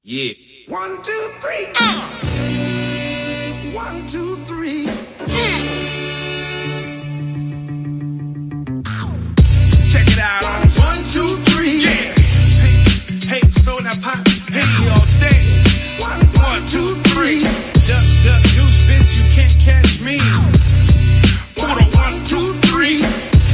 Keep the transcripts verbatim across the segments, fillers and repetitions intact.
Yeah. One, two, three. Uh. One, two, three. Mm. Check it out on one, two, three. Yeah. Hey, hey, slow that pop. Hey, all day. One, one, two, three. Duck, duck, goose, bitch, you can't catch me. Put a one, two, three.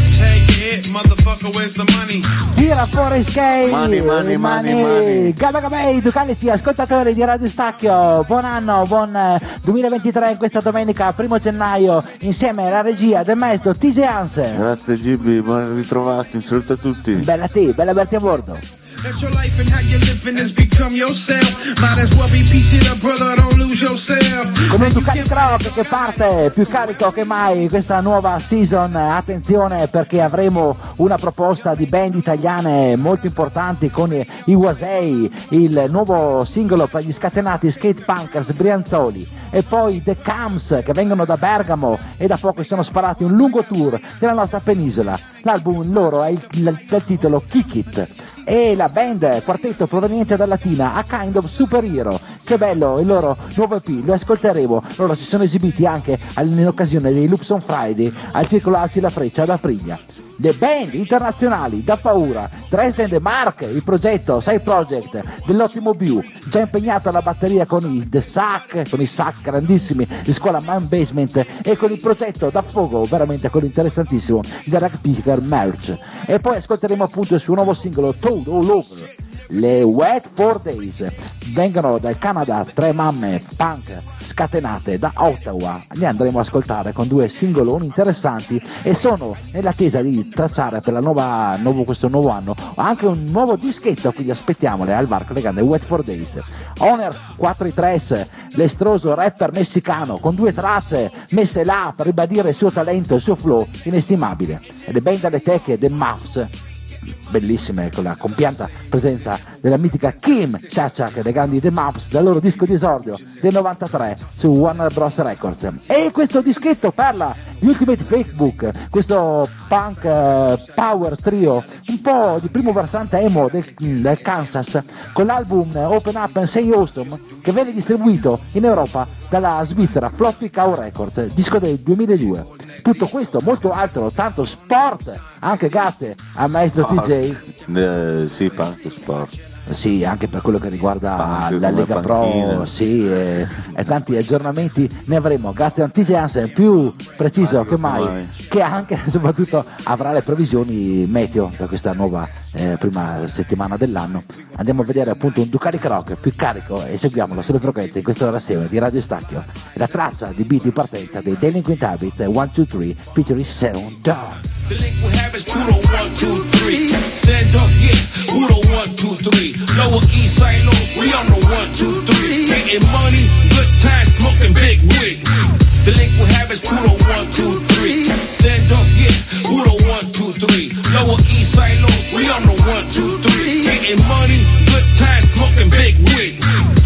Take it, motherfucker, where's the money? Tira fuori skate, money, money, money, money. Gabba Gabei, Ducalici, ascoltatori di Radio Stacchio, buon anno, buon eh, duemilaventitré in questa domenica, primo gennaio, insieme alla regia del maestro T J Hansen. Grazie Gibi, ben ritrovato, un saluto a tutti. Bella a te, bella averti a bordo. Let your life and how you living is become yourself. Might as well be piece it up, brother, don't lose yourself. Come un Ducati Croc che parte più carico che mai questa nuova season. Attenzione perché avremo una proposta di band italiane molto importanti con i Wasei, il nuovo singolo per gli scatenati skate punkers brianzoli, e poi The Cams che vengono da Bergamo e da poco si sono sparati un lungo tour della nostra penisola. L'album loro è il, il, il titolo Kick It, e la band quartetto proveniente da Latina, A Kind of Superhero. Che bello il loro nuovo E P, lo ascolteremo. Loro si sono esibiti anche in occasione dei Loops on Friday al Circolo Alci la Freccia ad Aprilia. Le band internazionali da paura, Dresden The Mark, il progetto Side Project dell'ottimo Biu, già impegnato alla batteria con i The Sack, con i Sack grandissimi di scuola Man Basement, e con il progetto da fuoco, veramente quello interessantissimo, The Rag Picker Merch. E poi ascolteremo appunto il suo nuovo singolo Toad All Over. Le Wet four Days vengono dal Canada, tre mamme punk scatenate da Ottawa. Li andremo a ascoltare con due singoloni interessanti e sono nell'attesa di tracciare per la nuova, nuovo, questo nuovo anno anche un nuovo dischetto, quindi aspettiamole al varco le grandi Wet four Days. Honor quattro i tres, l'estroso rapper messicano con due tracce messe là per ribadire il suo talento, il suo flow inestimabile. E le band alle teche The Muffs, bellissime, con la compianta presenza della mitica Kim Chachak dei grandi The Maps dal loro disco di esordio del novantatré su Warner Bros. Records. E questo dischetto parla di Ultimate Facebook, questo punk uh, power trio un po' di primo versante emo del, del Kansas, con l'album Open Up and Say Awesome, che venne distribuito in Europa dalla Svizzera Floppy Cow Records, disco del duemiladue. Tutto questo, molto altro, tanto sport, anche grazie al maestro Sport. T J. Eh, sì, punk sport. Sì, anche per quello che riguarda Punk, la Lega Pro, panchina. sì, e, e tanti aggiornamenti ne avremo, grazie a T J Hansen, più preciso che mai, mai, che anche soprattutto avrà le previsioni meteo per questa nuova eh, prima settimana dell'anno. Andiamo a vedere appunto un Ducati Croc più carico e seguiamolo sulle frequenze in questa ora assieme di Radio Stacchio. La traccia di beat di partenza dei Delinquent Habits one two three featuring Sound Down. Delinquent habits, Pluto one, two, three. Send up, yeah, Pluto one, two, three. Lower East Side, low, we on the one, two, three. Getting money, good time, smoking big weed. Delinquent habits, Pluto one, two, three. Send up, yeah, Pluto one, two, three. Lower East Side, low, we on the one, two, three. Getting money, good time, smoking big weed.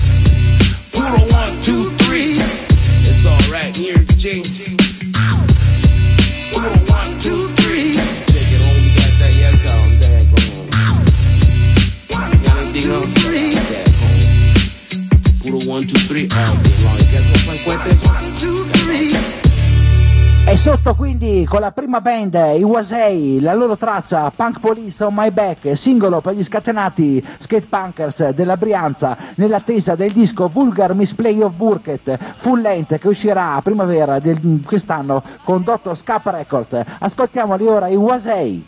Pluto one, two, three. It's alright, here, G. Pluto one, two, three. Take it home, you got that, yes, down there, come on. You got anything else? Three. Pluto one, two, three. All day long. You got some cinquante? One, two, three. E sotto quindi con la prima band, i Wasei, la loro traccia Punk Police on My Back, singolo per gli scatenati skate punkers della Brianza, nell'attesa del disco Vulgar Misplay of Burket full length che uscirà a primavera di quest'anno con Dottor Scap Records. Ascoltiamoli ora, i Wasei.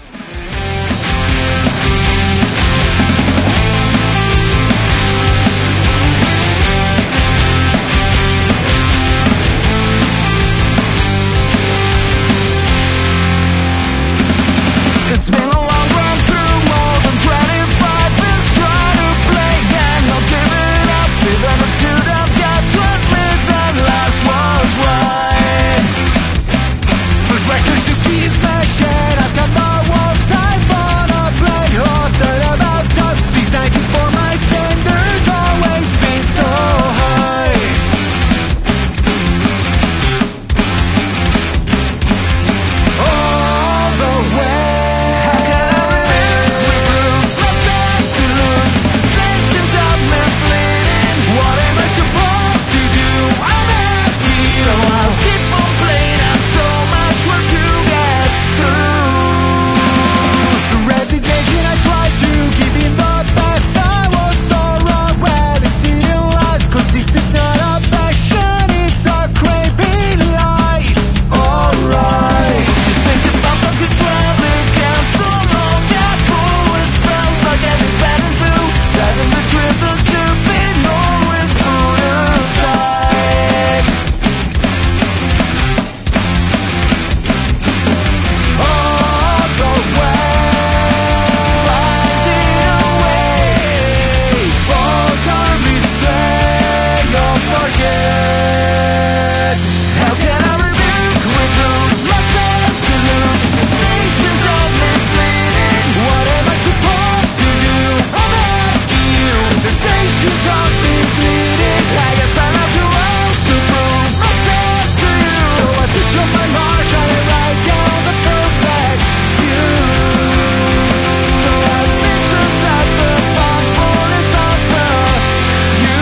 It's been a long run through more than twenty-five years trying to play and I'll give it up. We've understood I've got to admit that last was right. First record to keys, my shade, I got no path misleading. I guess I'm not too old to prove myself to you. So I switch up my march, try to write down the perfect view. So I pictures at the thoughtfulness of the you.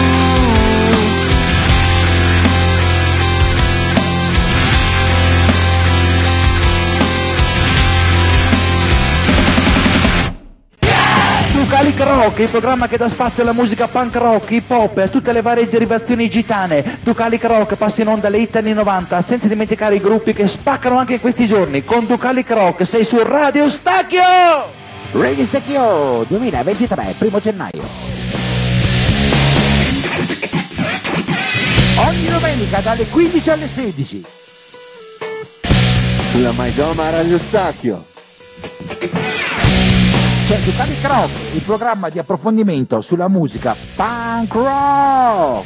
Ducalic Rock, il programma che dà spazio alla musica punk rock, hip hop e a tutte le varie derivazioni gitane. Ducalic Rock passa in onda alle hit anni novanta, senza dimenticare i gruppi che spaccano anche in questi giorni. Con Ducalic Rock sei su Radio Stacchio! Radio Stacchio duemilaventitré, primo gennaio. Ogni domenica dalle quindici alle sedici. Sulla Maidoma Radio Stacchio. C'è Ducalic Rock, il programma di approfondimento sulla musica punk rock.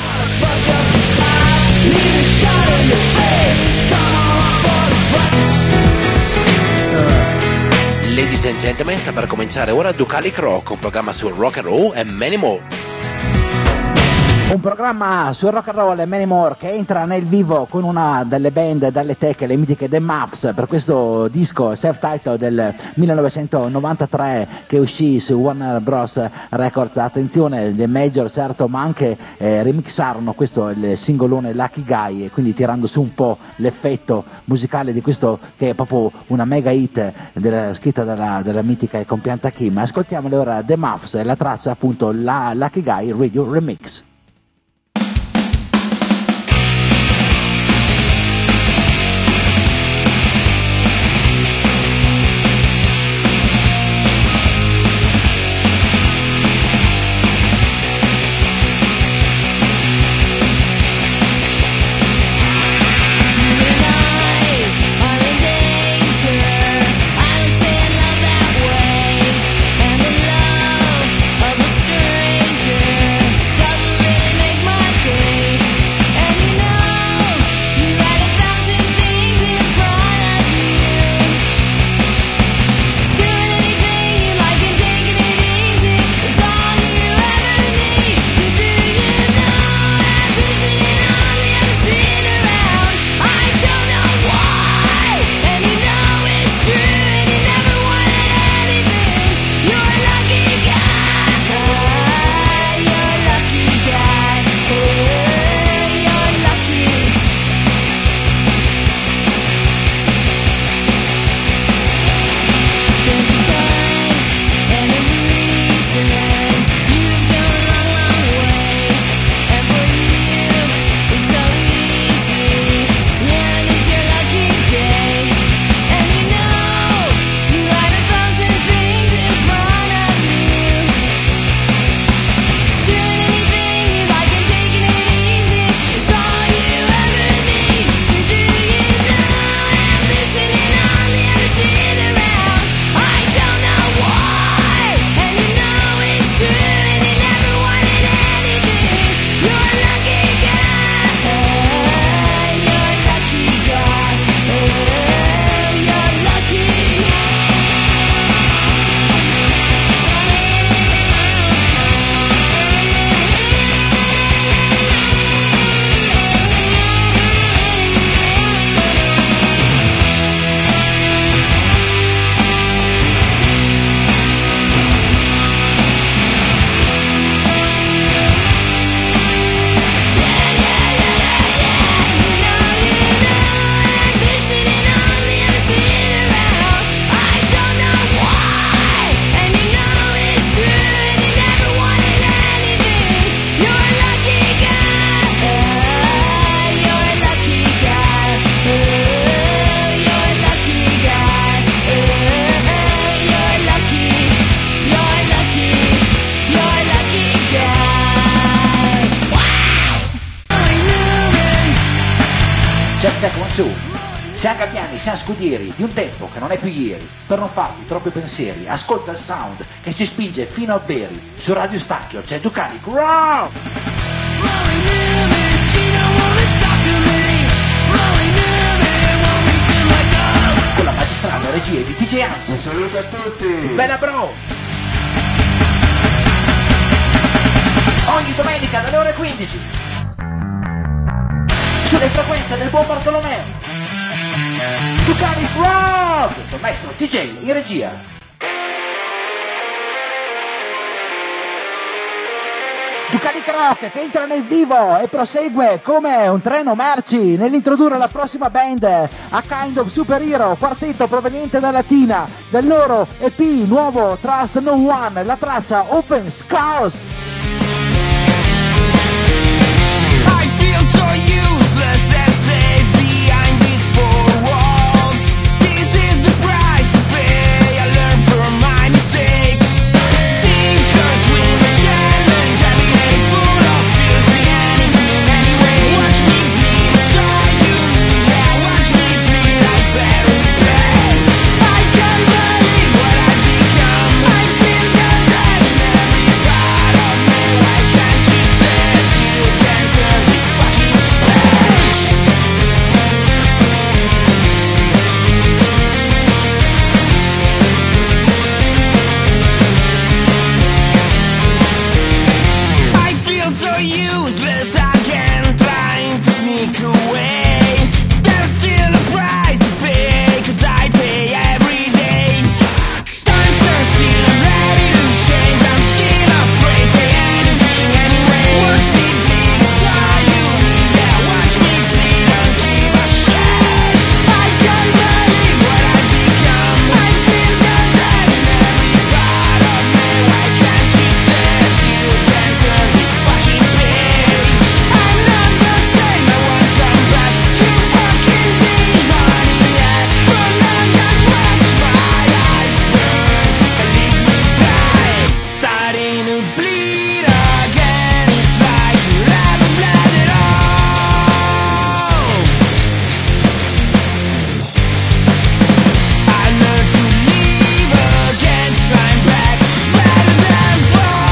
Ladies and gentlemen, sta per cominciare ora Ducalic Rock, un programma sul rock and roll e many more. Un programma sul rock and roll e many more che entra nel vivo con una delle band dalle teche, le mitiche The Muffs, per questo disco self-titled del millenovecentonovantatré che uscì su Warner Bros. Records. Attenzione, le major certo, ma anche eh, remixarono questo, il singolone Lucky Guy, e quindi tirando su un po' l'effetto musicale di questo che è proprio una mega hit della, scritta dalla, dalla mitica e compianta Kim. Ascoltiamole ora The Muffs e la traccia appunto la Lucky Guy Radio Remix. Siamo Gabbiani, siamo scudieri di un tempo che non è più ieri. Per non farti troppi pensieri, ascolta il sound che si spinge fino a Beri. Su Radio Stacchio c'è Ducalic Rock! Con la magistrale regia di T J Hans. Un saluto a tutti! Bella bro! ore quindici sulle frequenze del buon Bartolomeo Ducali Frog il maestro D J in regia. Ducalic Rock che entra nel vivo e prosegue come un treno merci nell'introdurre la prossima band, A Kind of Superhero, quartetto proveniente da Latina, del loro E P nuovo Trust No One, la traccia Open Scars. I feel so useless and safe behind these four walls. This is the price to pay. I learn from my mistakes. Tinkers with a challenge. Every day full of fears in anything anyway. Watch me bleed, saw you. Yeah, watch me bleed. I bury pain. I can't believe what I've become. I'm still dead in every part of me. Why can't you say still can't turn this fucking page? I feel so useless again, trying to sneak away. There's still a price to pay, cause I pay every day. Time stands still, I'm ready to change. I'm still afraid, say anything anyway. Watch me bleed, try you, yeah, watch me bleed, don't give a shit. I can't believe what I've become. I'm still dead in every part of me. Why can't you say still can't turn this fucking page? I'm not the same, I won't come back. You fucking demoniac. For now just watch my eyes burn and leave me die. Starting to bleed again. It's like you haven't bled at all. I learned to leave again. Climb back, it's better than fall.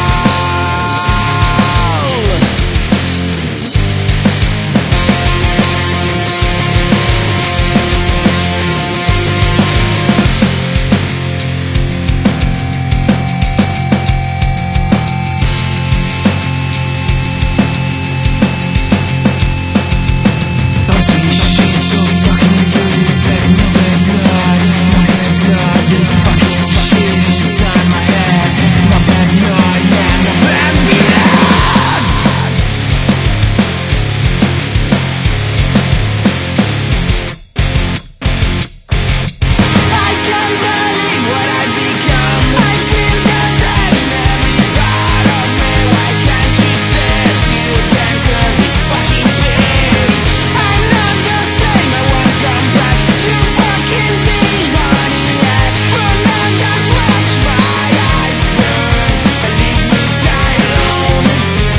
I can't believe what I've become. I'm still dead in every part of me. Why can't you say still can't turn this fucking page? I'm not the same, I won't come back. You fucking demoniac. For now just watch my eyes burn and leave me die alone.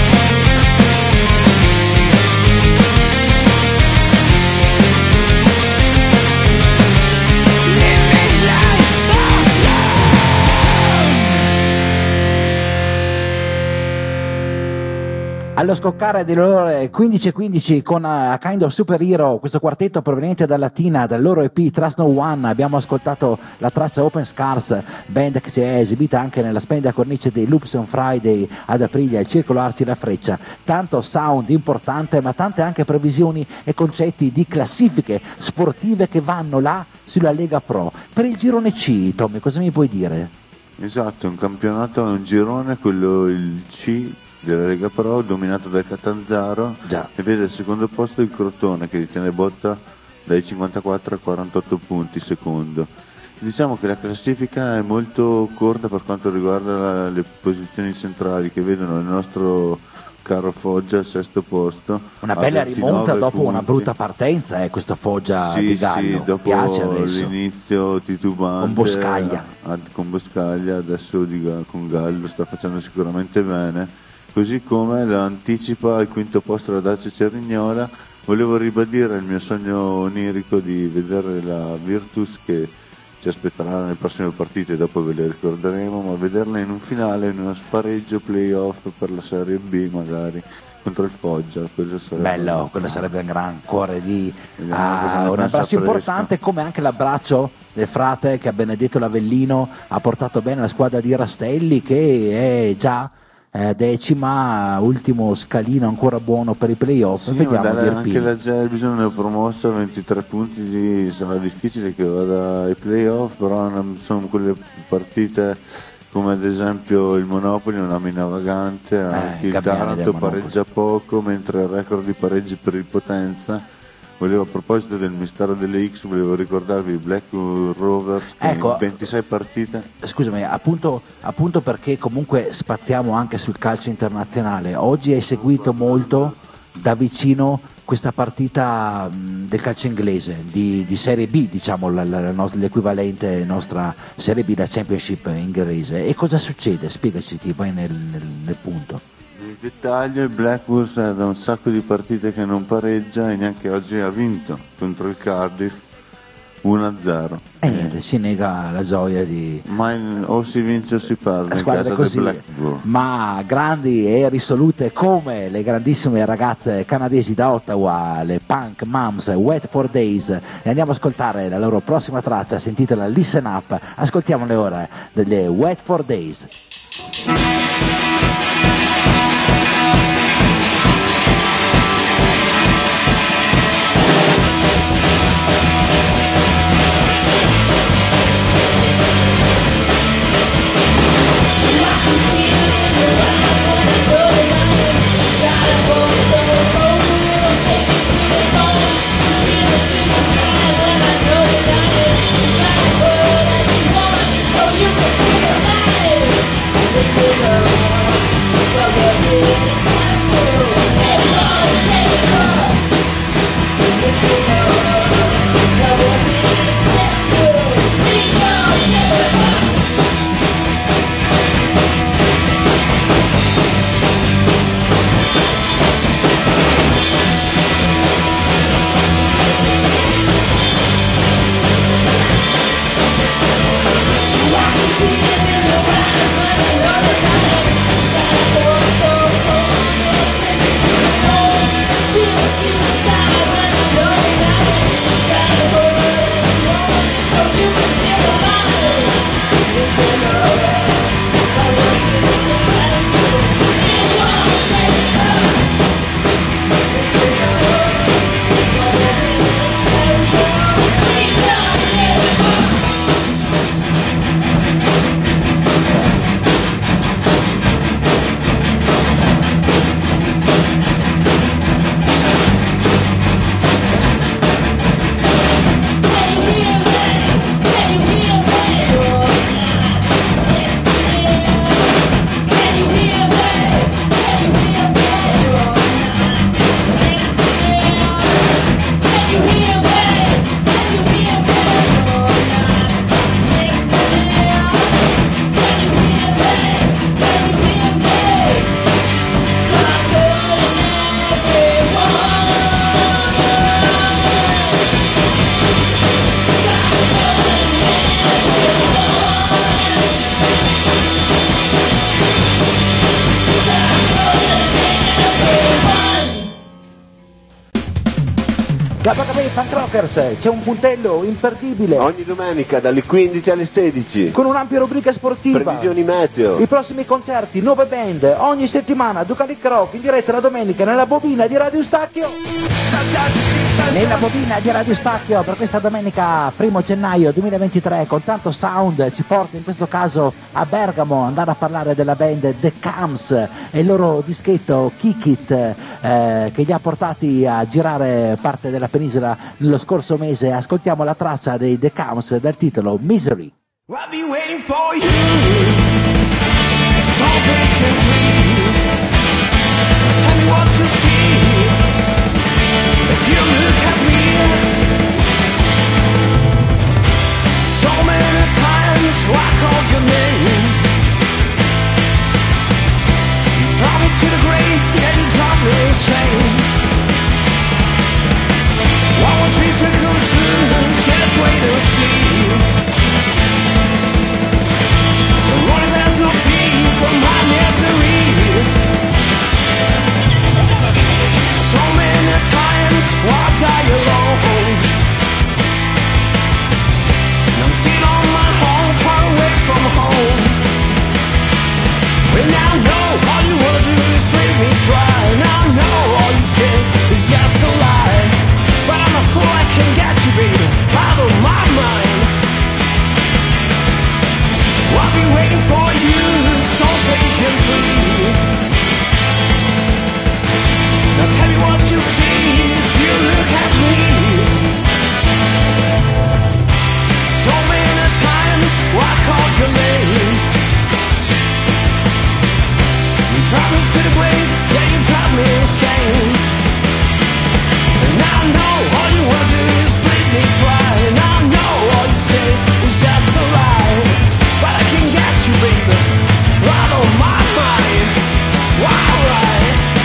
Leave me die alone. Allo scoccare delle ore quindici e quindici con uh, A Kind of Superhero, questo quartetto proveniente da Latina, dal loro E P Trust No One, abbiamo ascoltato la traccia Open Scars, band che si è esibita anche nella splendida cornice dei Loops on Friday ad Aprilia, il Circolo Arci la Freccia. Tanto sound importante, ma tante anche previsioni e concetti di classifiche sportive che vanno là sulla Lega Pro. Per il girone C, Tommy, cosa mi puoi dire? Esatto, un campionato, un girone, quello il C della Lega Pro, dominato dal Catanzaro, Già. e vede al secondo posto il Crotone che ritiene botta dai cinquantaquattro ai quarantotto punti secondo. Diciamo che la classifica è molto corta per quanto riguarda la- le posizioni centrali, che vedono il nostro caro Foggia al sesto posto. Una a bella ventinove rimonta dopo una punti. brutta partenza, eh, questo Foggia Sì, di Gallo. sì, dopo Piace adesso. l'inizio titubante Con Boscaglia. a- con Boscaglia, adesso di Ga- con Gallo sta facendo sicuramente bene, così come lo anticipa al quinto posto la Dacia Cerignola. Volevo ribadire il mio sogno onirico di vedere la Virtus, che ci aspetterà nelle prossime partite, dopo ve le ricorderemo, ma vederla in un finale, in uno spareggio playoff per la Serie B magari contro il Foggia. Quello sarebbe Bello, quello sarebbe un gran cuore di Vediamo ah, cosa ne un pensa abbraccio Fresco. importante, come anche l'abbraccio del frate che a Benedetto Lavellino ha portato bene la squadra di Rastelli, che è già eh, decima, ultimo scalino ancora buono per i playoff. Sì, ma Vediamo dai, di anche Irpino. la Gelbison è promossa a ventitré punti, di, sarà difficile che vada ai playoff, però non sono quelle partite come ad esempio il Monopoli, una mina vagante, anche il Gabbiani del Taranto Monopoli. pareggia poco, mentre il record di pareggi per il Potenza. Volevo, a proposito del mistero delle X, volevo ricordarvi i Black Rovers che Ecco. in ventisei partite. Scusami, appunto, appunto perché comunque spaziamo anche sul calcio internazionale. Oggi hai seguito molto da vicino questa partita mh, del calcio inglese, di, di Serie B, diciamo la- la- la nos- l'equivalente nostra Serie B, la Championship inglese. E cosa succede? Spiegaci, ti vai nel, nel- nel punto. Nel dettaglio il Blackburn è da un sacco di partite che non pareggia e neanche oggi ha vinto contro il Cardiff uno a zero. E niente, ci nega la gioia di Ma in- o si vince o si perde in squadre casa così, del Blackburn. ma grandi e risolute come le grandissime ragazze canadesi da Ottawa, le Punk Moms, Wet for Days. E andiamo ad ascoltare la loro prossima traccia, sentitela Listen Up. Ascoltiamo le ore delle Wet for Days. Da Bagabei Punk Rockers c'è un puntello imperdibile Ogni domenica dalle quindici alle sedici. con un'ampia rubrica sportiva. Previsioni meteo. I prossimi concerti, nuove band, ogni settimana Ducalic Rock in diretta la domenica nella bobina di Radio Stacchio. Nella bobina di Radio Stacchio per questa domenica primo gennaio duemilaventitré con tanto sound ci porta in questo caso a Bergamo andare a parlare della band The Cams e il loro dischetto Kick It eh, che li ha portati a girare parte della penisola nello scorso mese. Ascoltiamo la traccia dei The Cams dal titolo Misery. I'll be waiting for you. So patiently. Tell me what you see. If you look at me. So many times I called your name. You dropped me to the grave, yeah, you dropped me insane. One more dream to come true, just wait and see. Running, there's no fee for my misery. the grave, yeah, you drive me insane. And I know all you wanna do is bleed me dry, and I know all you say is just a lie, but I can get you, baby, out of my mind. Alright.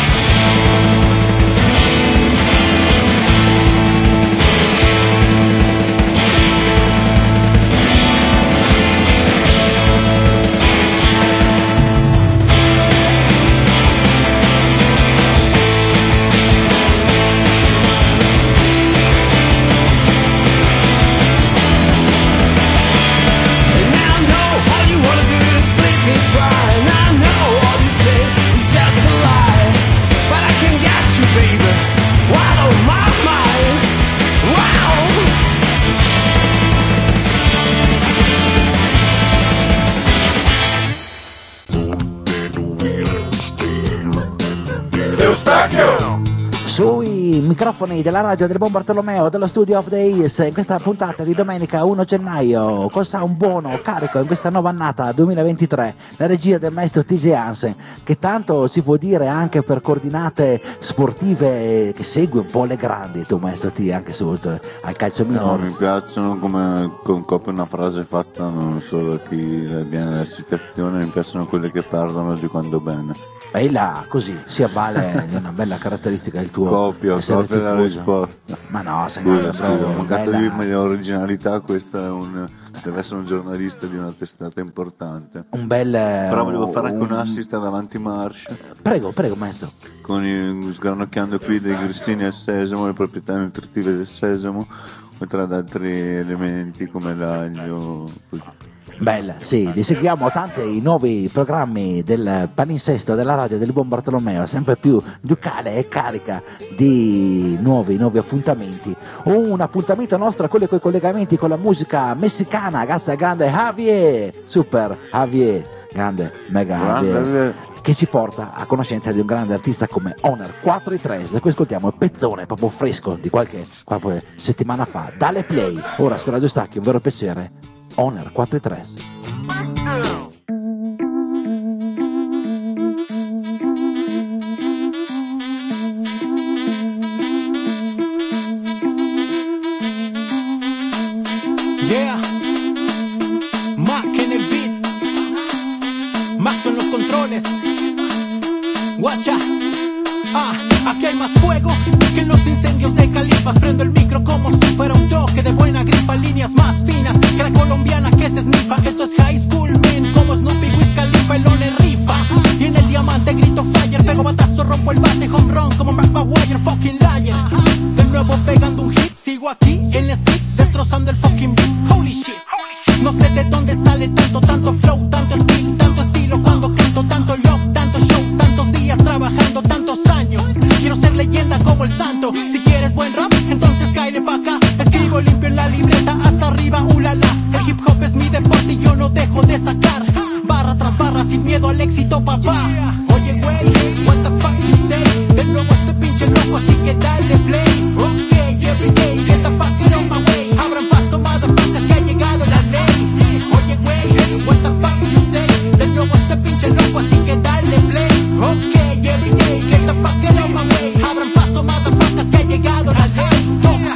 Sui microfoni della radio del Buon Bartolomeo dello Studio of the East in questa puntata di domenica primo gennaio col sound buono, carico in questa nuova annata duemilaventitré, la regia del maestro T J Hansen, che tanto si può dire anche per coordinate sportive che segue un po' le grandi, tu maestro T, anche sul al calcio minore. No, mi piacciono come concopia una frase fatta non solo a chi viene la citazione, mi piacciono quelle che perdono giocando bene. E là, così, si avvale di una bella caratteristica del tuo copia, essere copia la tifoso. risposta. Ma no, se Scusa, no, scusa, proprio mancato bella- di originalità, questo è un, deve essere un giornalista di una testata importante. un bel... Però volevo fare anche un un- assist davanti Marsh, Prego, prego maestro. con i, sgranocchiando qui dei grissini al sesamo, le proprietà nutritive del sesamo, oltre ad altri elementi come l'aglio, così. Bella, sì, li seguiamo tanti nuovi programmi del palinsesto della radio del Buon Bartolomeo, sempre più ducale e carica di nuovi, nuovi appuntamenti. Un appuntamento nostro, quello con i collegamenti con la musica messicana, grazie al grande Javier, super Javier, grande, mega Javier, Grande. che ci porta a conoscenza di un grande artista come Honor quattro tre, da cui ascoltiamo il pezzone proprio fresco di qualche, qualche settimana fa. Dale play, ora su Radio Stacchi, un vero piacere. Honor quattro tre. Yeah, Mac en el beat, Max en los controles. Guacha, ah, aquí hay más fuego que en los incendios de Califas. Prendo el micro como si fuera un toque de buena grifa, líneas más finas que la colombiana que se snifa. Esto es high school, man, como Snoopy, Wiz Khalifa, el One rifa. Y en el diamante grito fire, pego batazo, rompo el bate, home run como Mark Maguire, fucking liar. De nuevo pegando un hit, sigo aquí en la street, destrozando el fucking beat, holy shit. No sé de dónde sale tanto, tanto flow, tanto skill, tanto estilo cuando canto, tanto love, tanto show, tantos días trabajando, tantos años. Quiero ser leyenda como el santo. Si quieres buen rap, entonces cáele pa' acá. Escribo limpio en la libreta hasta arriba, ulala. El hip hop es mi deporte y yo no dejo de sacar barra tras barra sin miedo al éxito, papá. Oye, güey, what the fuck you say? De nuevo este pinche loco, así que dale play. Ok, everyday, get the fuck it on my way. Abran paso, motherfuckers, que ha llegado la ley. Oye, güey, what the fuck you say? De nuevo este pinche loco, así que dale play. Ok, everyday, get the fuck it on my way. Abran paso, motherfuckers, que ha llegado la ley. Toc,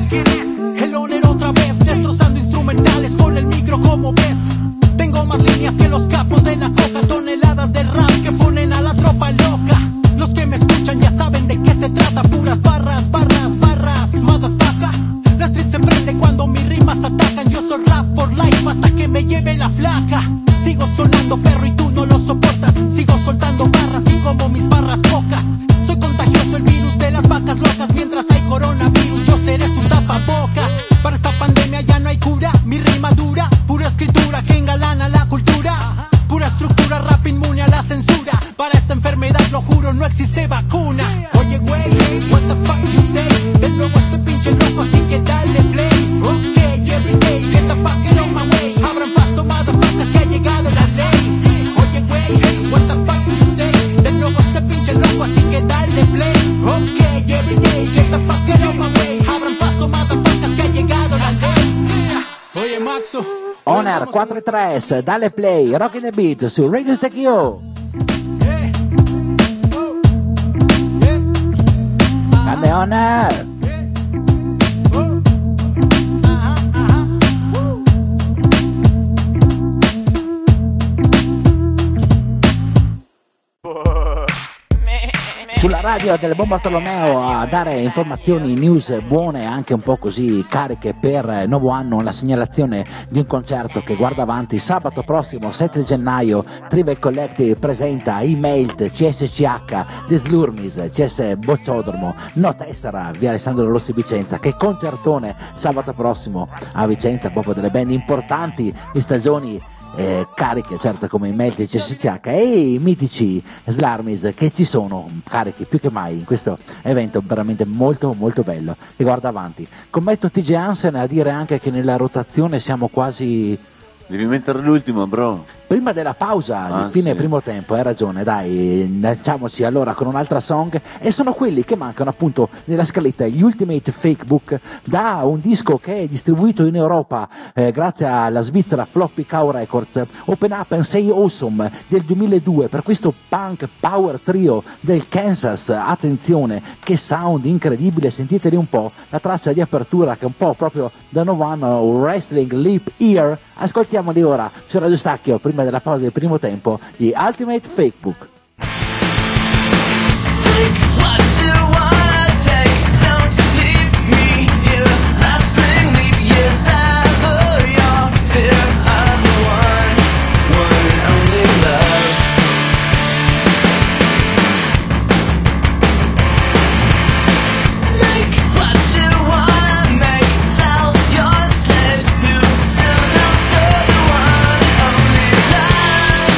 toc. El Honor otra vez, destrozando instrumentales con el micro, como ves. Tengo más líneas que los capos de la coca, toneladas de rap que ponen a la tropa loca. Los que me escuchan ya saben de qué se trata, puras barras, barras, barras, motherfucker. La street se prende cuando mis rimas atacan, yo soy rap for life hasta que me lleve la flaca. Sigo sonando perro y tú no lo soportas, sigo soltando barras y como mis barras pocas. Soy contagioso, el virus de las vacas locas, mientras hay coronavirus yo seré su tapabocas. Para esta pandemia ya no hay cura, mi rima dura, pura escritura que engalana la cultura. Pura estructura, rap inmune a la censura. Para esta enfermedad, lo juro, no existe vacuna. Oye, güey, what the fuck you say? De nuevo este pinche loco, así que dale play. Ok, everyday, get the fuck it on my way. Abran paso, motherfuckers, que ha llegado la ley. Oye, güey, what the fuck you say? De nuevo este pinche loco, así que dale play. Ok, everyday, get the fuck it on my way. Abran paso, motherfuckers, que ha llegado la ley. Oye, Maxo. Honor quattro tre, dale play, Rock in the Beat su Radio Stacchio. Stoner. Sulla radio del Buon Bartolomeo a dare informazioni, news buone, anche un po' così cariche per il nuovo anno, la segnalazione di un concerto che guarda avanti sabato prossimo sette gennaio. Trivial Collective presenta Email, C S C H, The Slurmis, C S Bocciodromo, No Tessera, via Alessandro Rossi Vicenza. Che concertone sabato prossimo a Vicenza, proprio delle band importanti di stagioni Eh, cariche, certo, come i Melti C S C H e i mitici Slarmis, che ci sono carichi più che mai in questo evento veramente molto molto bello che guarda avanti. Commetto T J Hansen a dire anche che nella rotazione siamo quasi... Devi mettere l'ultimo, bro. Prima della pausa, Ah, di fine sì. primo tempo, hai ragione, dai, lanciamoci allora con un'altra song, e sono quelli che mancano appunto nella scaletta, gli Ultimate Fakebook, da un disco che è distribuito in Europa eh, grazie alla svizzera Floppy Cow Records, Open Up and Say Awesome del duemiladue, per questo punk power trio del Kansas. Attenzione, che sound incredibile, sentiteli un po', la traccia di apertura che è un po' proprio da nuovo anno, Wrestling Leap Year. Ascoltiamoli ora su Radio Stacchio, prima della pausa del primo tempo, gli Ultimate Fakebook. Take what you wanna take, don't leave me here. Lasting leap years ever, your fear of the one, one and only love. Make what you wanna make, sell your slaves, you still don't serve the one and only love.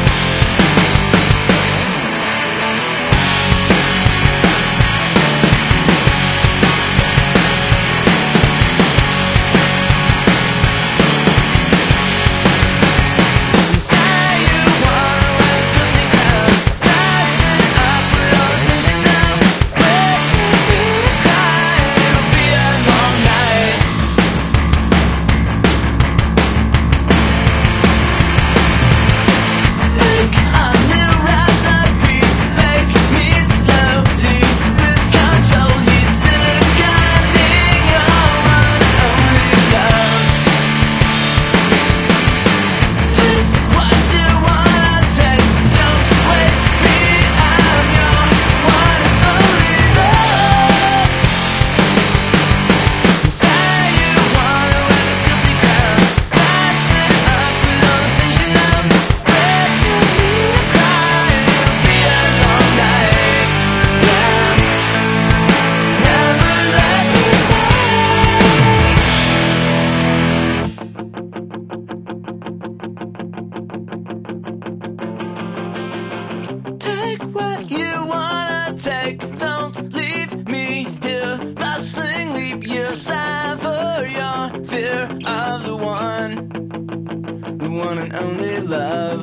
Sever your fear of the one, the one and only love.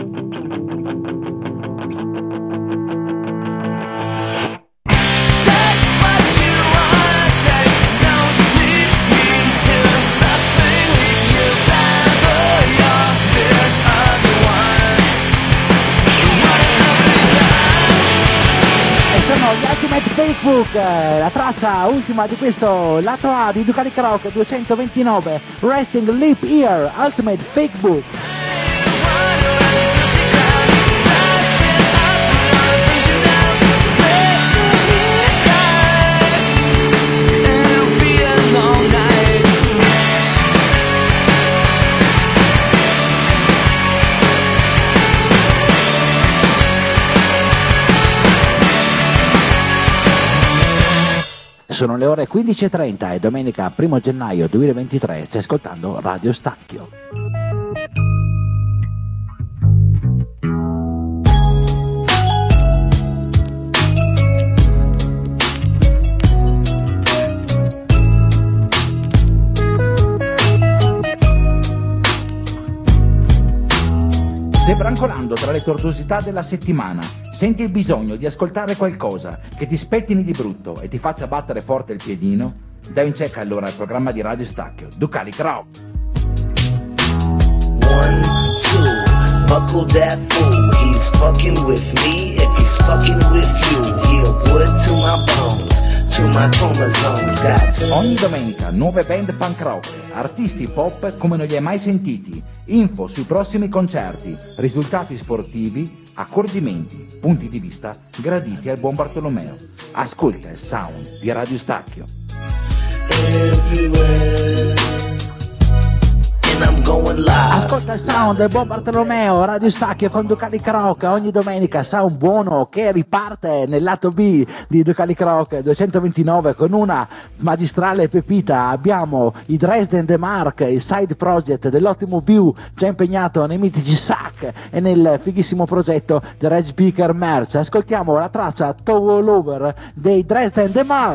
Take what you wanna take, don't leave me here. Lasting leap years, sever your fear of the one, the one and only love. E sono gli Ultimate Fakebook, eh, la traccia ultima di questo lato A di Ducati Rock duecentoventinove, Wrestling Leap Year, Ultimate Fakebook. Sono le ore quindici e trenta e domenica primo gennaio duemilaventitré stai ascoltando Radio Stacchio. Stai brancolando tra le tortuosità della settimana, senti il bisogno di ascoltare qualcosa che ti spettini di brutto e ti faccia battere forte il piedino? Dai un check allora al programma di Radio Stacchio, Ducali Crow. One, two, buckle that fool. He's fucking with me. If he's fucking with you, he'll put to my bones. to my chromosomes. Got to. Ogni domenica nuove band punk rock, artisti pop come non li hai mai sentiti, info sui prossimi concerti, risultati sportivi, accorgimenti, punti di vista graditi al buon Bartolomeo. Ascolta il sound di Radio Stacchio. Everywhere. And I'm going live. Ascolta il sound del buon Bartolomeo, Radio Stacchio con Ducalic Rock, ogni domenica sound buono che riparte nel lato B di Ducalic Rock duecentoventinove con una magistrale pepita. Abbiamo i Dresden The Mark, il side project dell'ottimo View, già impegnato nei mitici Sack e nel fighissimo progetto The Reg Picker Merch. Ascoltiamo la traccia Toe All Over dei Dresden The Mark.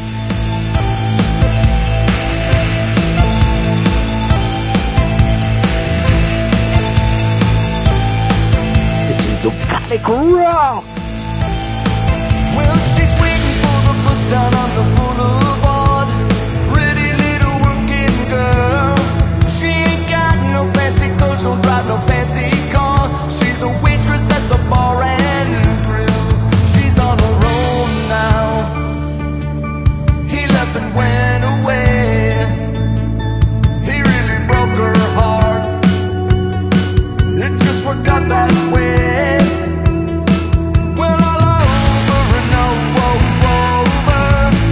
Ducalic Rock! Well, she's waiting for the bus down on the boulevard. Pretty little working girl. She ain't got no fancy clothes, don't drive no fancy car. She's a waitress at the bar and grill. She's on her own now. He left and went away. He really broke her heart. It just worked out that way. Well, all over and over, over.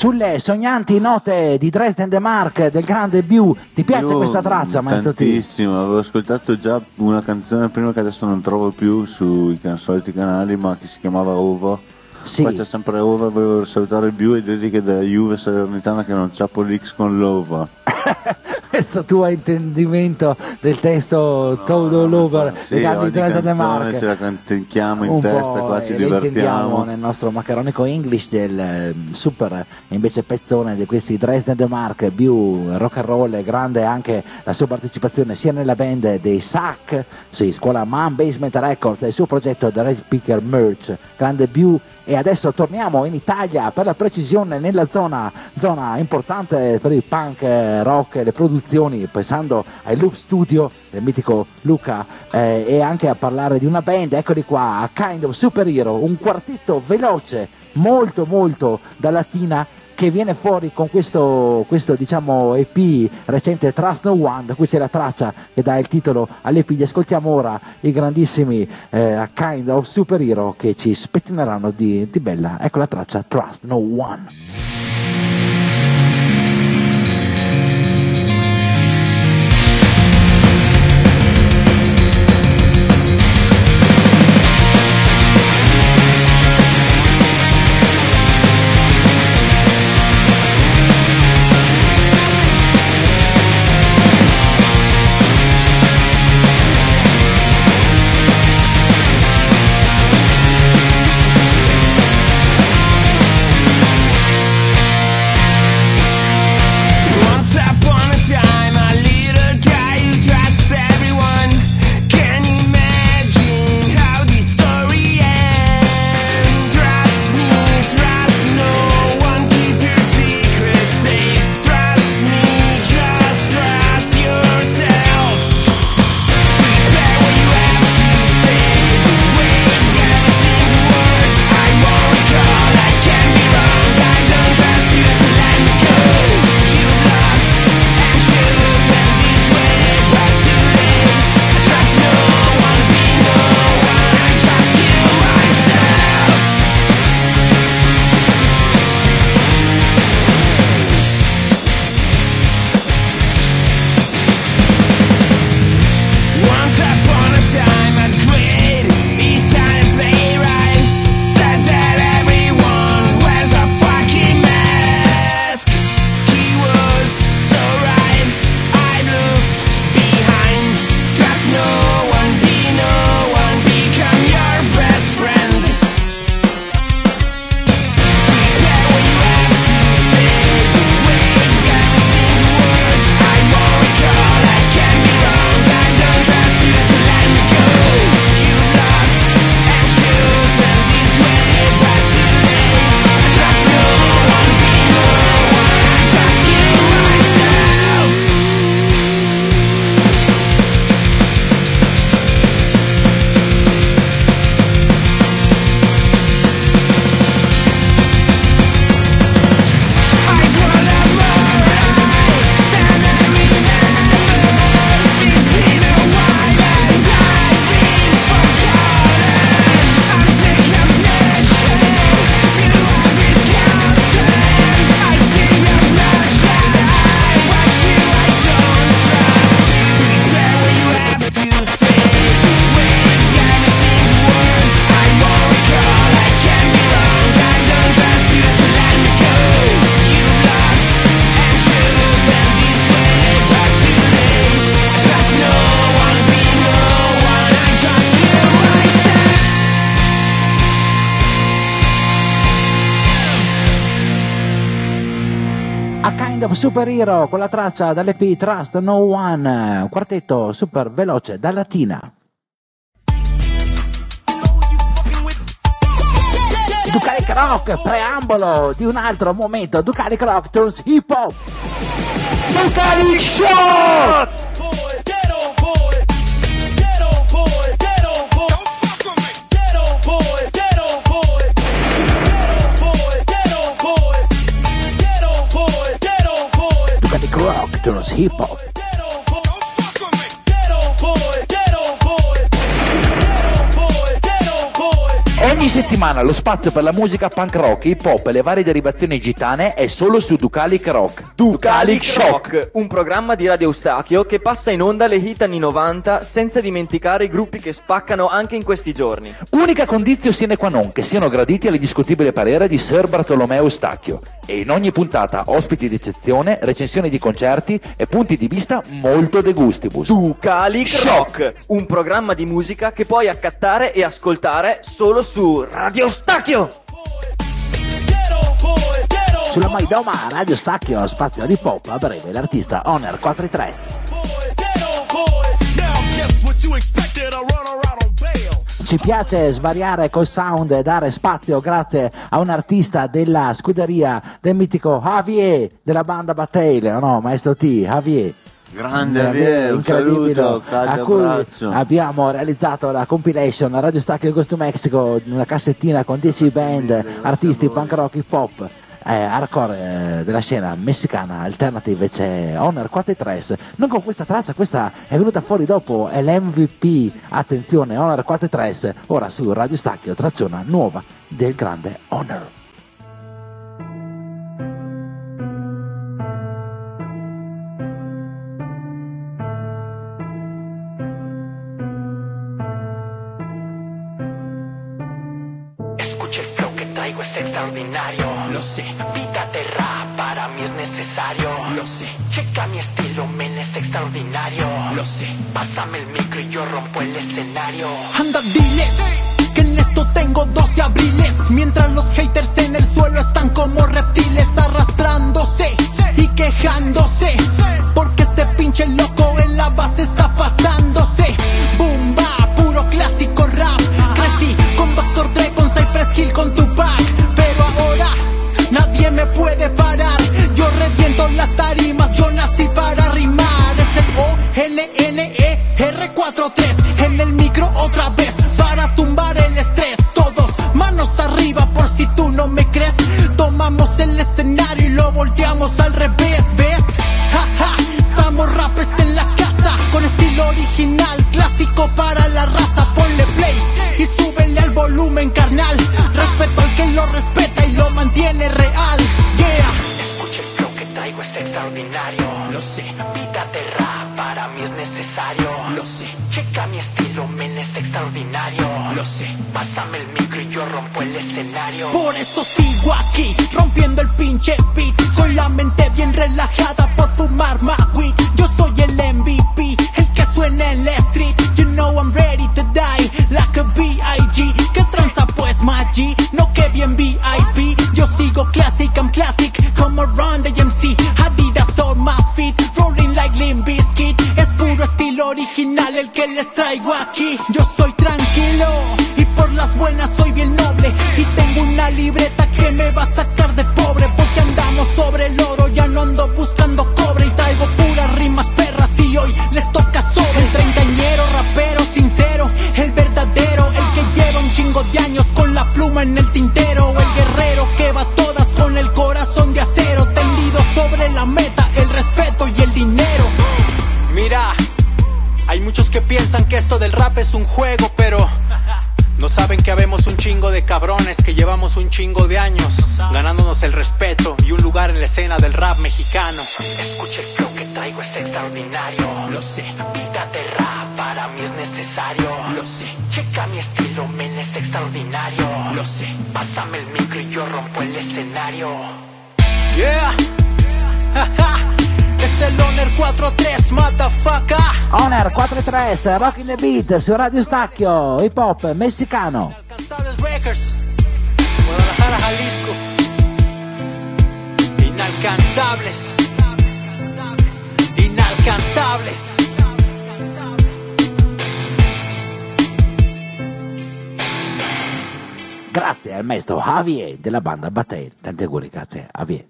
sulle sognanti note di Dresden De Mark del grande Bew. Ti piace Io, questa traccia, maestro T? Tantissimo, avevo ascoltato già una canzone prima che adesso non trovo più sui can- soliti canali, ma che si chiamava Ovo. Sì. Poi c'è sempre Ovo, volevo salutare il Bew e dirgli che da Juve Salernitana che non c'ha Polix con l'Ova. Questo tuo intendimento del testo Todo All Over, Sì, le grandi ogni Dresden De canzone Mark. ce la cantiamo in Un testa, po', qua ci e le intendiamo divertiamo. nel nostro macaronico English del eh, super invece pezzone di questi Dresden De Mark, più rock and roll, grande anche la sua partecipazione sia nella band dei S A C, sì, scuola Man Basement Records, e il suo progetto The Red Picker Merch, grande più. E adesso torniamo in Italia, per la precisione nella zona, zona importante per il punk eh, rock e le produzioni, pensando ai Loop Studio del mitico Luca, eh, e anche a parlare di una band, eccoli qua, A Kind of Superhero, un quartetto veloce, molto molto da latina, che viene fuori con questo, questo diciamo E P recente, Trust No One, da cui c'è la traccia che dà il titolo all'E P. Gli ascoltiamo ora i grandissimi eh, A Kind of Superhero che ci spettineranno di, di bella. Ecco la traccia Trust No One. Superhero con la traccia dall'E P Trust No One, un quartetto super veloce da latina. Ducalic Rock, preambolo di un altro momento. Ducalic Rock turns hip hop. Ducalic Shot! Rock turns hip hop. Ogni settimana lo spazio per la musica punk rock, hip hop e le varie derivazioni gitane è solo su Ducalic Rock. Ducalic Rock, un programma di Radio Eustachio che passa in onda le hit anni novanta senza dimenticare i gruppi che spaccano anche in questi giorni. Unica condizio sine qua non che siano graditi all'indiscutibile parere di Sir Bartolomeo Eustachio. E in ogni puntata ospiti di eccezione, recensioni di concerti e punti di vista molto de gustibus. Ducalic Rock, un programma di musica che puoi accattare e ascoltare solo su Radio Eustachio. Sulla Maidoma Radio Stacchio, spazio di pop, a breve l'artista Honor quattro tre. Ci piace svariare col sound e dare spazio grazie a un artista della scuderia del mitico Javier della banda Battaile, no maestro T, Javier. Grande Javier, un saluto, a cui abbiamo realizzato la compilation Radio Stacchio Goes to Mexico, una cassettina con dieci band, artisti punk rock hip hop. Eh, hardcore eh, della scena messicana alternative c'è Honor quattro tre, non con questa traccia, questa è venuta fuori dopo, è l'M V P, attenzione, Honor quattro tre, ora su Radio Stacchio, tracciona nuova del grande Honor. Escucha el flow que traigo, es extraordinario. Lo sé, Vida de rap para mí es necesario. lo sé, Checa mi estilo, men, es extraordinario. lo sé. Pásame el micro y yo rompo el escenario. Anda, diles que en esto tengo doce abriles. Mientras los haters en el suelo están como reptiles arrastrándose y quejándose, porque este pinche loco en la base está pasándose. Boom, ba, puro clásico rap. Crecí con doctor Dre, con Cypress Hill, con Tupac, pero ahora nadie me puede parar. Yo reviento las tarimas, yo nací para rimar. Es el O N N E R cuatro tres en el micro otra vez para tumbar el estrés. Todos manos arriba por si tú no me crees. Tomamos el escenario y lo volteamos al revés, ¿ves? Ja, ja, Samo Rap está en la casa con estilo original, clásico para la raza. Ponle play y súbele al volumen, carnal. Respeto al que lo respeta y lo mantiene real. Yeah. Escucha el flow que traigo, es extraordinario. Lo sé, Vida de rap para mí es necesario. lo sé, Checa mi estilo, men, es extraordinario. lo sé. Pásame el micro y yo rompo el escenario. Por eso sigo aquí, rompiendo el pinche beat, con la mente bien relajada por fumar más weed. Yo soy el M V P, el que suena en la street. You know I'm ready to die, like a B I G. ¿Qué tranza pues, my G? No que bien V I P. Yo sigo classic, I'm classic, como Ron D M C. Adidas on my feet, rolling like Limp Bizkit. Es puro estilo original el que les traigo aquí. Yo soy tranquilo y por las buenas soy bien noble, y tengo una libreta que me va a sacar de pobre, porque andamos sobre el oro, ya no ando buscando cobre, y traigo puras rimas perras y hoy les toca sobre. El treintañero rapero sincero, el verdadero, el que lleva un chingo de años con la pluma en el tintero, el guerrero que va a todas con el corazón de acero, tendido sobre la meta, el respeto y el dinero. Mira, hay muchos que piensan que esto del rap es un juego, pero no saben que habemos un chingo de cabrones que llevamos un chingo de años ganándonos el respeto y un lugar en la escena del rap mexicano. Escucha el flow que traigo, es extraordinario. Lo sé, Vida de rap para mí es necesario. lo sé, Checa mi estilo, men, es extraordinario. lo sé. Pásame el micro y yo rompo el escenario. Yeah, es el Honor cuatro tres, motherfucker. Honor quattro tre, Rockin' the Beat su Radio Stacchio, hip hop messicano. Cansados Records, Guadalajara, Jalisco. Inalcanzables, inalcanzables. Grazie al maestro Javier della banda Battaile. Tanti auguri, grazie Javier.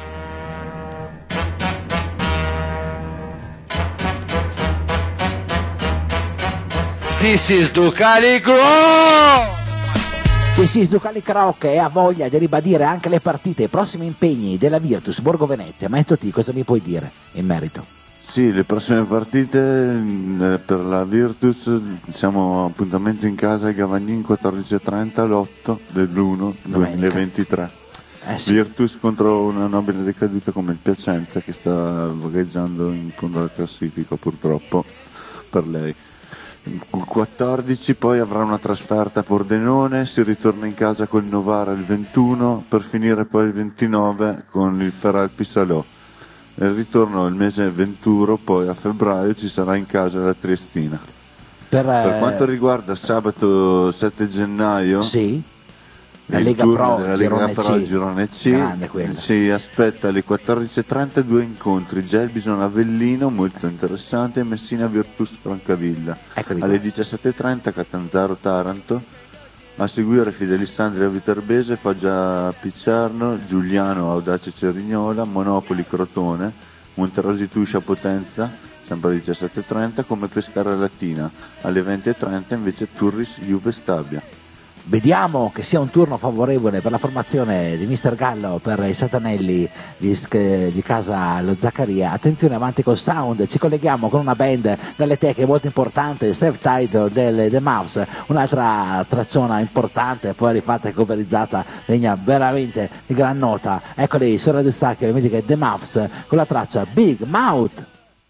This is Ducalic Rock! This is Ducalic Rock e ha voglia di ribadire anche le partite e i prossimi impegni della Virtus Borgo Venezia. Maestro T, cosa mi puoi dire in merito? Sì, le prossime partite eh, per la Virtus siamo appuntamento in casa a Gavagnin quattordici e trenta all'otto dell'uno duemilaventitré. Eh sì. Virtus contro una nobile decaduta come il Piacenza che sta vagheggiando in fondo alla classifica purtroppo per lei. Il quattordici poi avrà una trasferta a Pordenone, si ritorna in casa col Novara il ventuno per finire poi il ventinove con il Feral Pisalò. Il ritorno il mese venturo, poi a febbraio ci sarà in casa la Triestina. Per, per eh, quanto riguarda sabato sette gennaio, sì, la il Lega turno Pro, della Lega Girone Pro C. Girone C, Grande quella. ci aspetta alle quattordici e trenta due incontri: Gelbison Avellino, molto interessante, e Messina Virtus Francavilla. Eccoli qua. Alle diciassette e trenta Catanzaro Taranto, a seguire Fidelissandria Viterbese, Foggia Piccerno, Giuliano Audace Cerignola, Monopoli Crotone, Monterosi Tuscia Potenza, sempre alle diciassette e trenta, come Pescara Latina. Alle venti e trenta invece Turris Juve Stabia. Vediamo che sia un turno favorevole per la formazione di mister Gallo per i Satanelli di, di casa Lo Zaccaria. Attenzione, avanti col sound, ci colleghiamo con una band dalle teche molto importante, self-title del The Muffs, un'altra tracciona importante, poi rifatta e coverizzata, degna veramente di gran nota. Eccoli, su Radio Stacchi, le mitiche The Muffs con la traccia Big Mouth.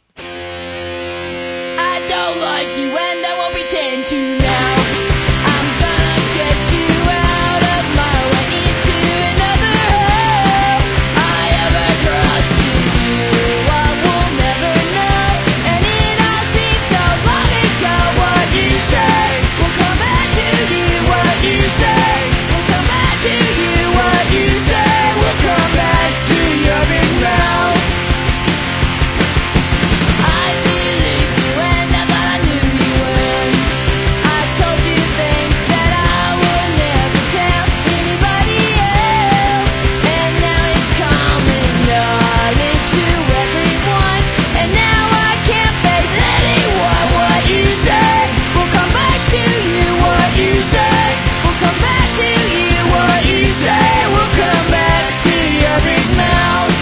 I don't like you and I won't pretend to now. I'm gonna get you out of my way into another hell. I ever trusted you, I will never know. And it all seems so long ago. What you say will come back to you. What you say will come back to you. What you say will come back to your big mouth. I believed you and I thought I knew you would. I told you things that I would never tell anybody else. And now it's common knowledge to everyone. And now I can't face anyone. What you say will come back to you. What you say will come back to you. What you say will come back to your big mouth.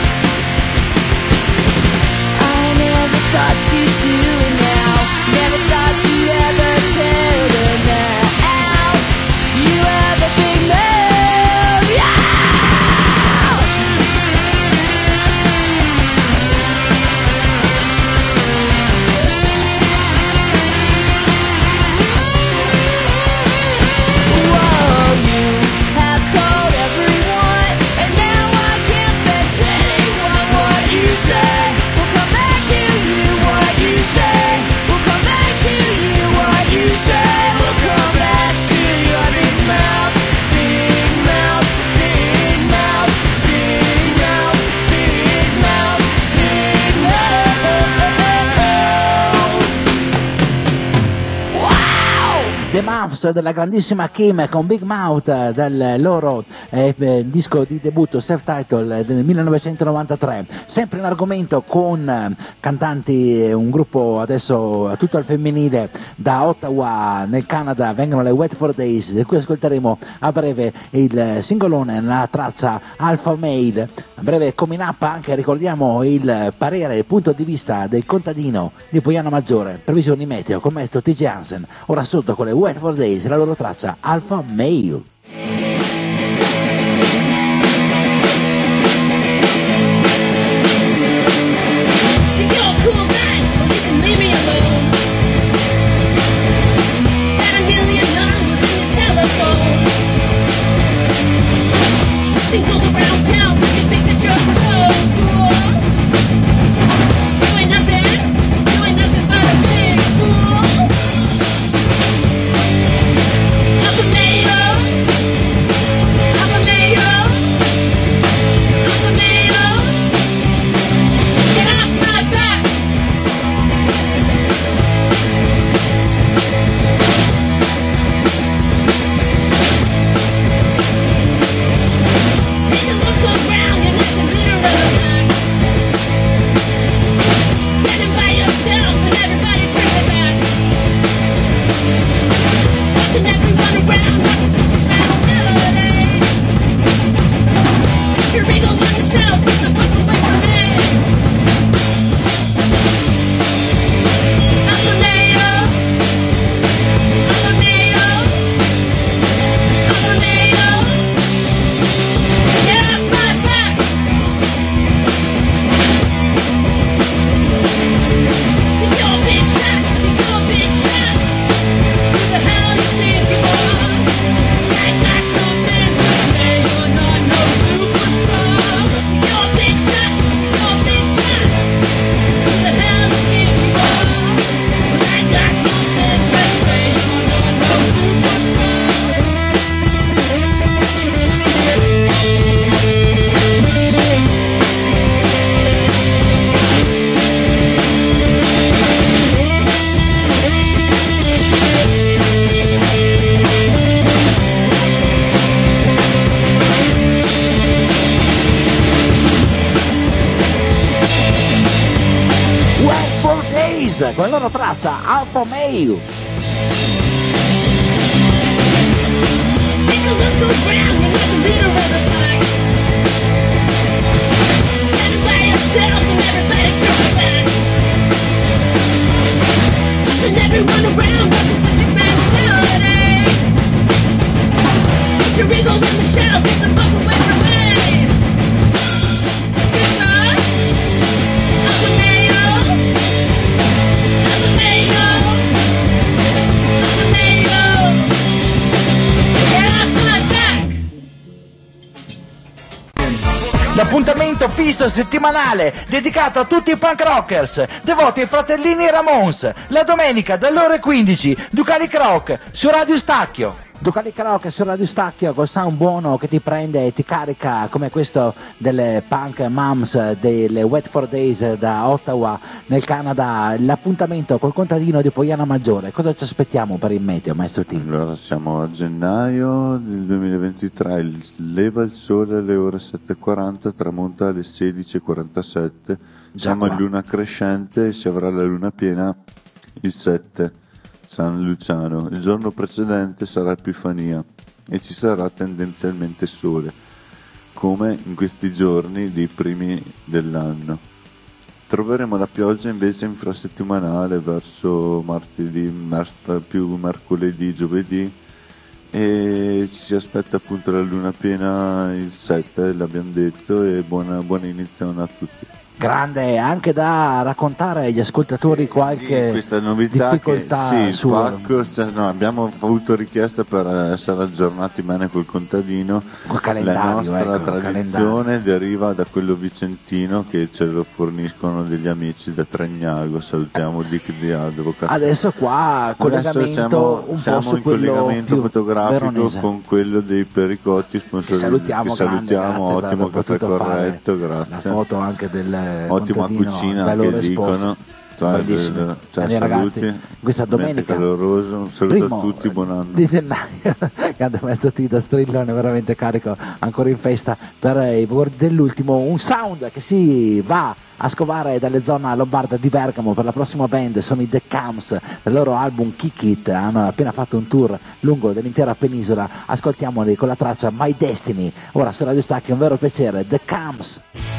I never thought you'd do it now. Never thought you'd ever tell them now. You have a big mouth, yeah! Whoa, you have told everyone, and now I can't face anyone. What you say will come back to you. What you say will come back to you. What you say will come back to your big mouth, big mouth, big mouth, big mouth, big mouth, big mouth. Wow! The Muffs della grandissima Kim con Big Mouth del loro eh, eh, disco di debutto self-title del millenovecentonovantatré, sempre in argomento con eh, cantanti, eh, un gruppo adesso tutto al femminile da Ottawa nel Canada, vengono le Wet for Days, di cui ascolteremo a breve il eh, singolone nella traccia Alpha Male. A breve coming up anche ricordiamo il parere, il punto di vista del contadino di Poiano Maggiore, previsioni meteo con maestro T J Hansen, ora sotto con le Wet for Days, la loro traccia Alpha Male. Think you're a cool guy, well you can leave me alone. Got a million numbers in your telephone. Think goes around town, but you think that you're so cool. You ain't nothing, you ain't nothing but a big fool. Up a mayo, Days con la loro traccia Alfa Romeo. Take a look around, you're not the leader of the pack. Standing by yourself and everybody turns back. And everyone around wants a system mentality. Put your ego in the shell, get the fuck away from me. Because I'm a male, I'm a male, I'm a male. And I'm coming back. L'appuntamento fisso settimanale dedicato a tutti i punk rockers devoti ai fratellini Ramones, la domenica dalle ore quindici, Ducali Croc su Radio Stacchio. Ducali Croc su Radio Stacchio col sound buono che ti prende e ti carica come questo delle punk moms delle Wet for Days da Ottawa nel Canada. L'appuntamento col contadino di Poiana Maggiore. Cosa ci aspettiamo per il meteo, maestro T? Allora siamo a gennaio del duemilaventitré, il- leva il sole alle ore sette e quaranta, tramonta alle sedici e quarantasette, siamo qua. a luna crescente e si avrà la luna piena il sette, San Luciano. Il giorno precedente sarà Epifania e ci sarà tendenzialmente sole, come in questi giorni dei primi dell'anno. Troveremo la pioggia invece infrasettimanale verso martedì, mer- più mercoledì, giovedì, e ci si aspetta appunto la luna piena il sette, l'abbiamo detto, e buona, buona inizione a tutti. Grande, anche da raccontare agli ascoltatori qualche Questa novità difficoltà che, sì, su Pacco, cioè, no, abbiamo avuto richiesta per essere aggiornati bene col contadino. Col calendario, La nostra ecco, tradizione deriva da quello vicentino che ce lo forniscono degli amici da Tregnago. Salutiamo Dick di Advocat. adesso qua collegamento siamo, un siamo po' su in quello collegamento più fotografico veronese. con quello dei Pericotti sponsor- Che salutiamo, che grande, salutiamo, grazie per ottimo aver caffè potuto fare corretto, la grazie. foto anche del Ottima contadino cucina da loro che esposto. dicono. Cioè, Bellissimo. del- cioè, Quindi, ragazzi, saluti, questa veramente domenica caloroso, un saluto primo a tutti, buon anno. di gennaio, grande maestro Tito Strillone, veramente carico, ancora in festa per i vigori dell'ultimo, un sound che si va a scovare dalle zone lombarda di Bergamo. Per la prossima band sono i The Camps, del loro album Kick It, hanno appena fatto un tour lungo dell'intera penisola. Ascoltiamoli con la traccia My Destiny. Ora su Radio Stacchi è un vero piacere, The Camps.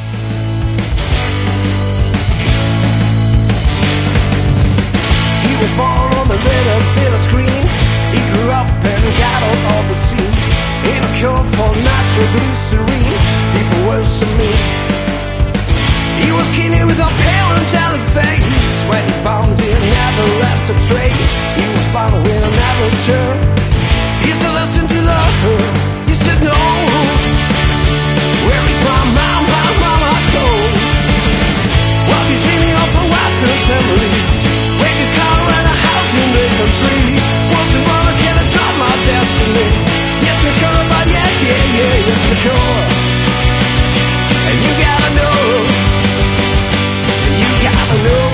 He was born on the little village green. He grew up and got out of the scene. In a cure for natural glycerine, people were so mean. He was skinny with a pale angelic face. When he bound, he never left a trace. He was born with an aperture. He said, listen to love. He said, no. Where is my mom, my mama soul? Well, he's dreaming of a wife and family. Wake a car and a house in the country. Wasn't born a kid, it's not my destiny. Yes, for sure, but yeah, yeah, yeah, yes, for sure. And you gotta know. And you gotta know.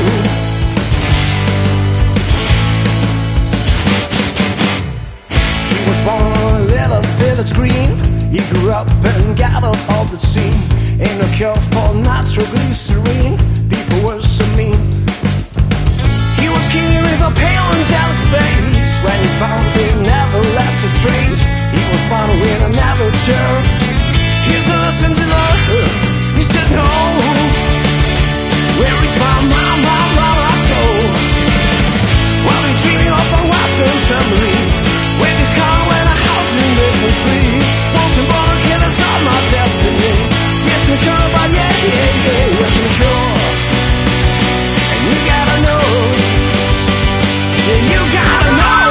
He was born on a little village green. He grew up and got out of the scene. Ain't no cure for natural glycerine. People were so mean. He was king with a pale angelic face. When he bound, he never left a trace. He was born with an aperture. He said, listen to love. He said, no. Where is my mom, my mama soul? While I'm dreaming of a wife and family. With a car and a house in the country. Wasn't born a kid, it's not my destiny. Yes, I'm sure, but yeah, yeah, yeah, yes, I'm sure. And you gotta know. Yeah, you gotta know.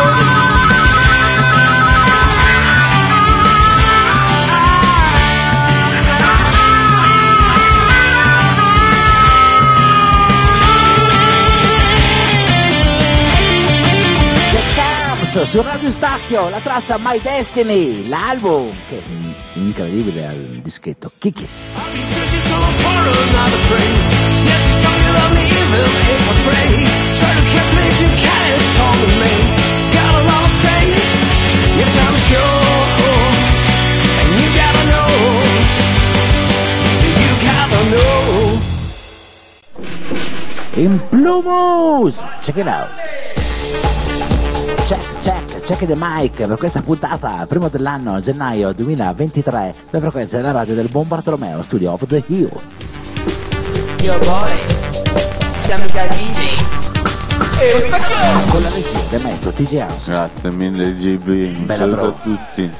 The Camps su Radio Stacchio, la traccia My Destiny, l'album che è incredibile al dischetto. Kick It. Searching so far another prey. Yes, you sung it on me even if I pray. Try to catch me if you can, it's all in me. Got a lot to say, yes I'm sure. And you gotta know, you gotta know. in Plumus. Check it out. Check, check, check the mic per questa puntata, primo dell'anno, gennaio duemilaventitré, le frequenze della radio del Buon Bartolomeo, Studio of the Hill. Yo boys, siamo i D Js. E sta che? Con la regia del maestro T J House. Grazie mille G B, un Bella saluto bro. a tutti.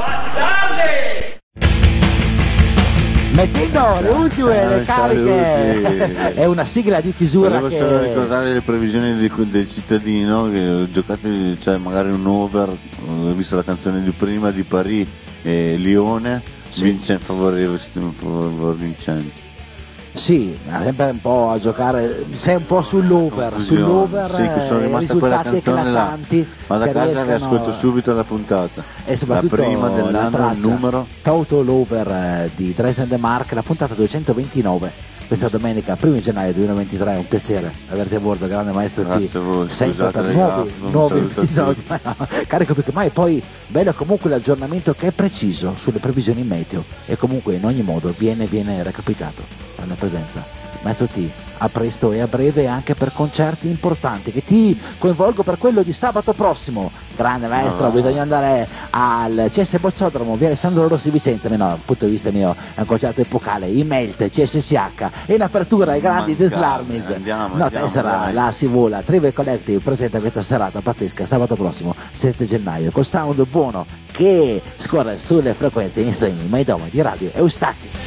Mettendo le ultime le Eh, cariche, saluti. è una sigla di chiusura Volevo che... solo ricordare le previsioni di- del cittadino che giocate, cioè magari un over, ho visto la canzone di prima di Parì e Lione, vince in favore, in favore vincente. Sì, ma sempre un po' a giocare, sei un po' sull'over, Confusione. sull'over, Sì, che sono eh, rimasta quella risultati canzone là. eclatanti Ma da che casa riescono- riascolto subito la puntata. E soprattutto la prima la dell'anno, il traccia numero. Total Over eh, di Dresden the Mark, la puntata duecentoventinove. Questa domenica, primo gennaio duemilaventitré, è un piacere averti a bordo, grande maestro T. Grazie a voi, Sempre scusate per le nuovi, gaffe, un nuovi saluto a episodi. Carico più che mai, poi bello comunque l'aggiornamento che è preciso sulle previsioni meteo e comunque in ogni modo viene, viene recapitato la presenza. Maestro T, a presto e a breve anche per concerti importanti che ti coinvolgo per quello di sabato prossimo. Grande maestro, Ah. bisogna andare al C S Bocciodromo, via Alessandro Rossi Vicenza, no, dal punto di vista mio è un concerto epocale, i Melt, C S C H, in apertura ai grandi Mancare, Deslarmis. andiamo, No, andiamo, tessera, dai. la si vola, Trivial Collective presenta questa serata pazzesca sabato prossimo, sette gennaio, col sound buono che scorre sulle frequenze in streaming, ma i domi di Radio Eustachio.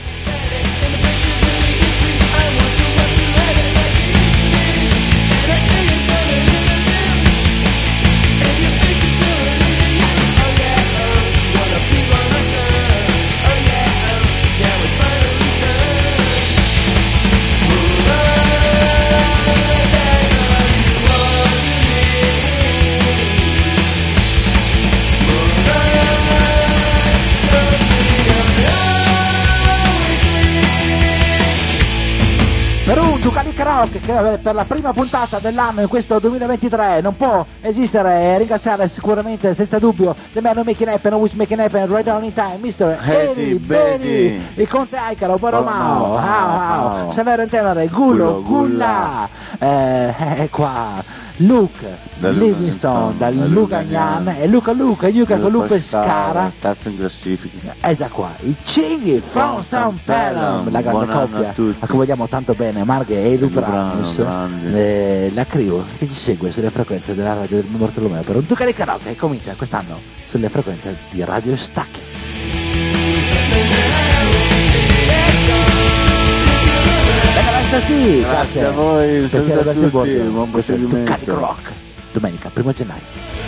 Per un Ducati Karaoke che per la prima puntata dell'anno in questo duemilaventitré non può esistere e ringraziare sicuramente senza dubbio The Man Who Make It Happen, Which Make It Happen, Right On In Time, mister Eddie Eddie Benny, Benny. il Conte Aicaro, Boromao, Boromao, Hao Hao, Hao. Severo in Tenore, Gullo, Gullo, Gulla, eh, è qua Luke Da Livingstone, da da Lugagnan Lugagnan. e Luca Luca, Luca con Lupe Lupe Scara. Terzo in classifica. È già qua, i Cinghi from San Pelham, la grande Buon anno coppia a tutti. a cui vogliamo tanto bene, Marghe e Lubramus, grandi. eh, la crew che ci segue sulle frequenze della radio del Bartolomeo per un Ducati Karaoke che comincia quest'anno sulle frequenze di Radio Stacchi. Grazie, Grazie a voi, un piacere saluto a averti a bordo. tutti, buon Questo è Ducati proseguimento. Rock, domenica, primo gennaio.